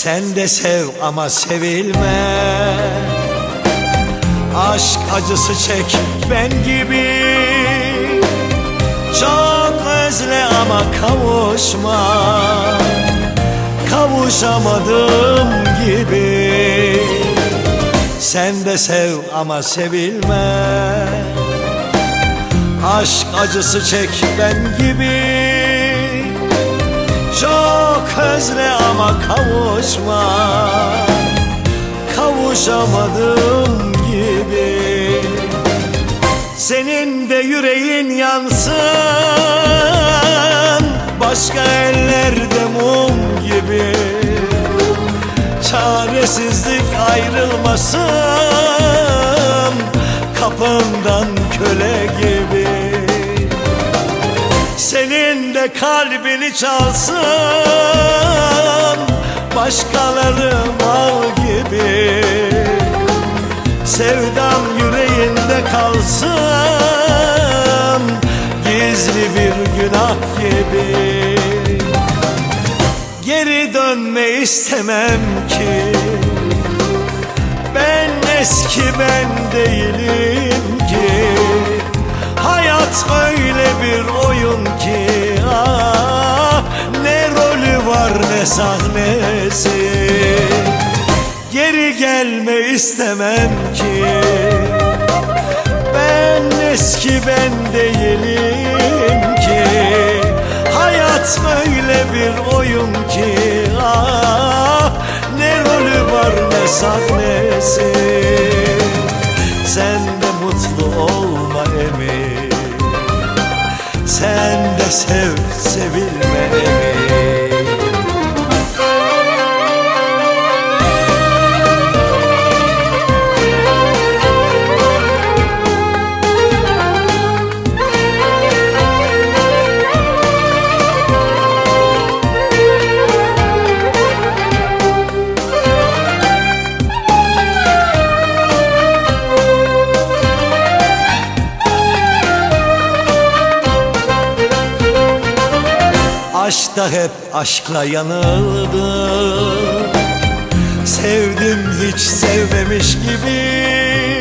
Sen de sev ama sevilme. Aşk acısı çek ben gibi. Çok özle ama kavuşma. Kavuşamadım gibi. Sen de sev ama sevilme. Aşk acısı çek ben gibi. Çok özle ama kavuşma. Kavuşamadım gibi. Senin de yüreğin yansın, başka ellerde mum gibi. Çaresizlik ayrılmasın, kapından köle gibi. Senin de kalbini çalsın, başkaları mal gibi. Sevdam yüreğinde kalsın, gizli bir günah gibi. Geri dönme istemem ki, ben eski ben değilim ki. Hayat öyle bir oyun ki, ah, ne rolü var ne sahnesi. Geri gelme istemem ki, ben eski ben değilim ki. Hayat öyle bir oyun ki, ah, ne rolü var ne sahnesi. Sen de mutlu olma emin, sen de sev sevilme emin. Aşkta hep aşkla yanıldım, sevdim hiç sevmemiş gibi.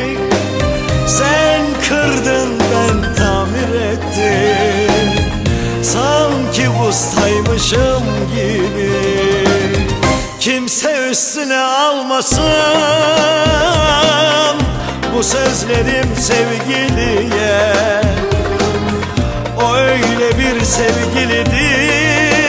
Sen kırdın ben tamir ettim, sanki ustaymışım gibi. Kimse üstüne almasın bu sözlerim sevgiliye. O öyle bir sevgilidir,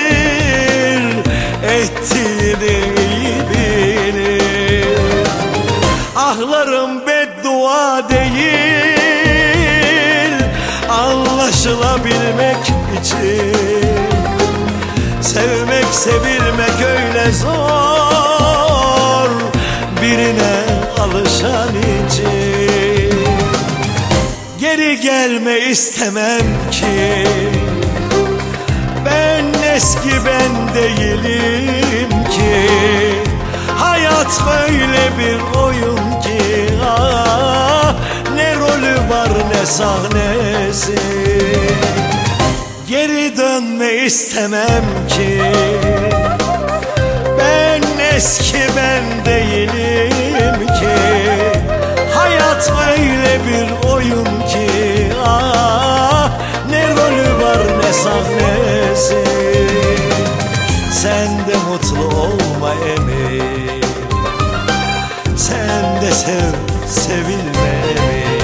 ettiğini iyi bilir. Ahlarım beddua değil, anlaşılabilmek için. Sevmek sevilmek öyle zor, birine alışan için. Geri gelme istemem ki, ben eski ben değilim ki. Hayat böyle bir oyun ki, ah, ne rolü var ne sahnesi. Geri dönme istemem ki, ben eski ben değilim ki. Hayat öyle bir oyun ki, ah, ne rolü var ne sahnesi. Sen de mutlu olma emin, sen de sev sevilme emin.